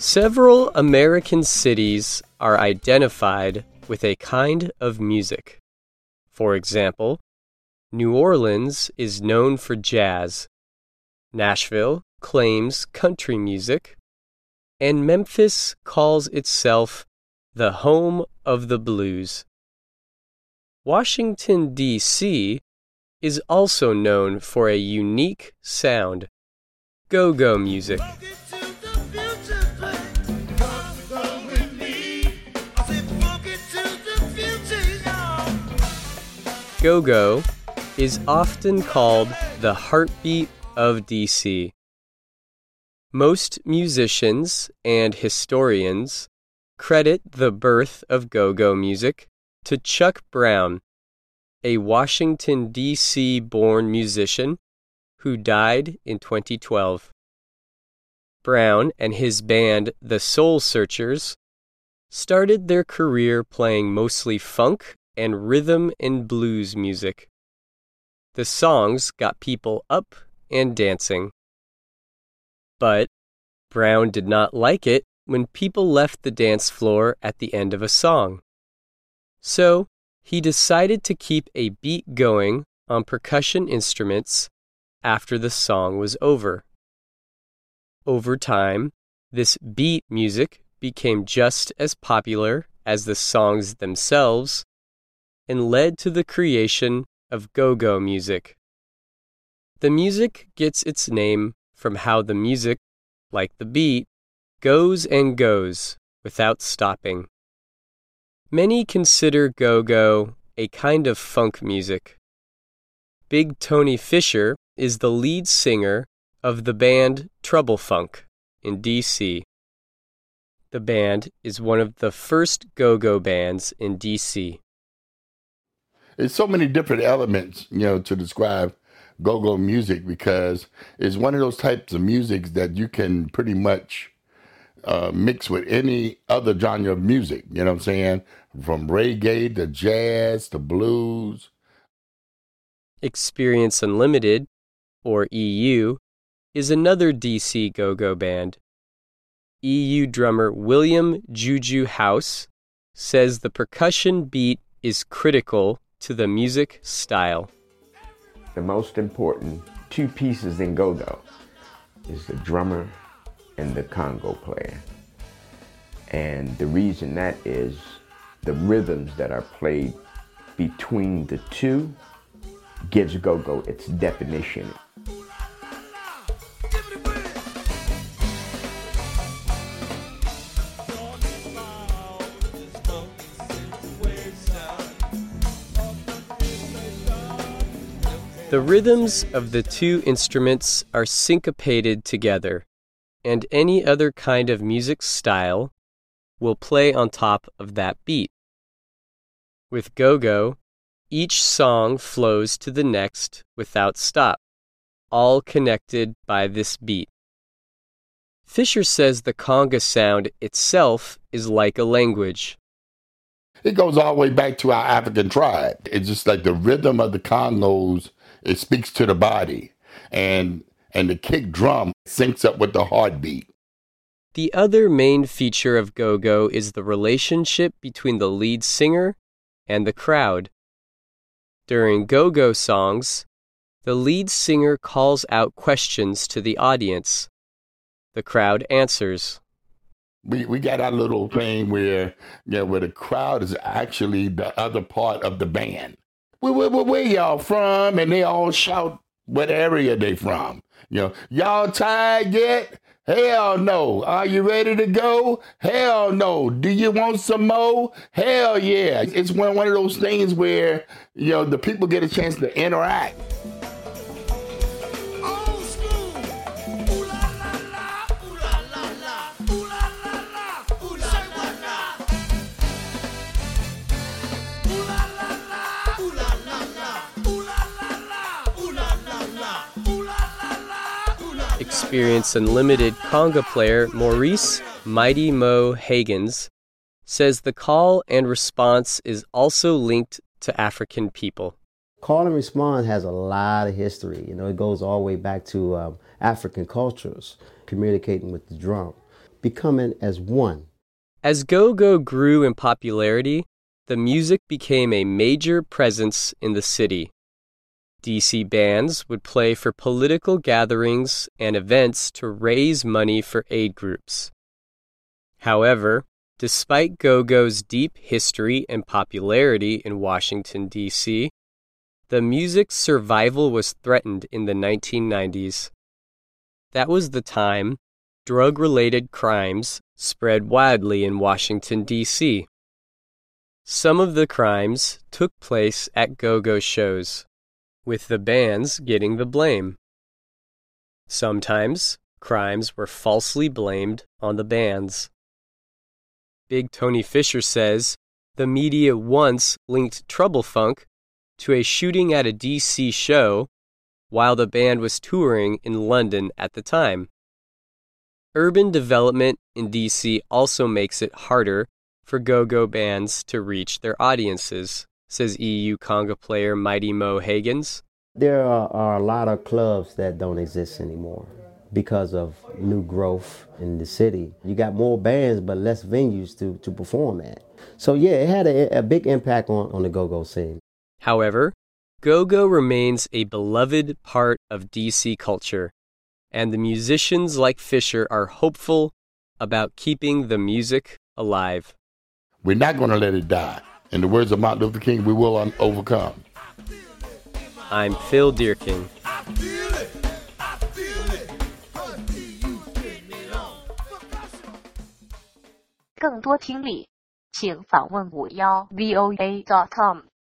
Several American cities are identified with a kind of music. For example, New Orleans is known for jazz, Nashville claims country music, and Memphis calls itself the home of the blues. Washington, D.C. is also known for a unique sound, go-go music. Go-go is often called the heartbeat of D.C. Most musicians and historians credit the birth of go-go music to Chuck Brown, a Washington, D.C. born musician who died in 2012. Brown and his band, the Soul Searchers, started their career playing mostly funk and rhythm and blues music. The songs got people up and dancing. But Brown did not like it when people left the dance floor at the end of a song. So he decided to keep a beat going on percussion instruments after the song was over. Over time, this beat music became just as popular as the songs themselves and led to the creation of go-go music. The music gets its name from how the music, like the beat, goes and goes without stopping. Many consider go-go a kind of funk music. Big Tony Fisher is the lead singer of the band Trouble Funk in D.C. The band is one of the first go-go bands in D.C. There's so many different elements, to describe go-go music because it's one of those types of music that you can pretty much mix with any other genre of music, you know what I'm saying? From reggae to jazz to blues. Experience Unlimited, or EU, is another DC go-go band. EU drummer William Juju House says the percussion beat is critical to the music style. The most important two pieces in go-go is the drummer and the congo player. And the reason that is the rhythms that are played between the two gives go-go its definition. The rhythms of the two instruments are syncopated together, and any other kind of music style will play on top of that beat. With go-go, each song flows to the next without stop, all connected by this beat. Fisher says the conga sound itself is like a language. It goes all the way back to our African tribe. It's just like the rhythm of the congos, it speaks to the body. And the kick drum syncs up with the heartbeat. The other main feature of go-go is the relationship between the lead singer and the crowd. During go-go songs, the lead singer calls out questions to the audience. The crowd answers. We got our little thing where the crowd is actually the other part of the band. Where y'all from? And they all shout what area they from. Y'all tired yet? Hell no. Are you ready to go? Hell no. Do you want some more? Hell yeah. It's one of those things where, the people get a chance to interact. Experience Unlimited conga player Maurice Mighty Mo Hagans says the call and response is also linked to African people. Call and response has a lot of history. It goes all the way back to African cultures communicating with the drum. becoming as one. As go-go grew in popularity, the music became a major presence in the city. DC bands would play for political gatherings and events to raise money for aid groups. However, despite go-go's deep history and popularity in Washington, D.C., the music's survival was threatened in the 1990s. That was the time drug-related crimes spread widely in Washington, D.C. Some of the crimes took place at go-go shows, with the bands getting the blame. Sometimes, crimes were falsely blamed on the bands. Big Tony Fisher says the media once linked Trouble Funk to a shooting at a D.C. show while the band was touring in London at the time. Urban development in D.C. also makes it harder for go-go bands to reach their audiences, says EU conga player Mighty Mo Higgins. There are a lot of clubs that don't exist anymore because of new growth in the city. You got more bands but less venues to perform at. So yeah, it had a big impact on the go-go scene. However, go-go remains a beloved part of DC culture, and the musicians like Fisher are hopeful about keeping the music alive. We're not going to let it die. In the words of Martin Luther King, we will overcome. I'm Phil Deerking. 更多听力，请访问51voa.com。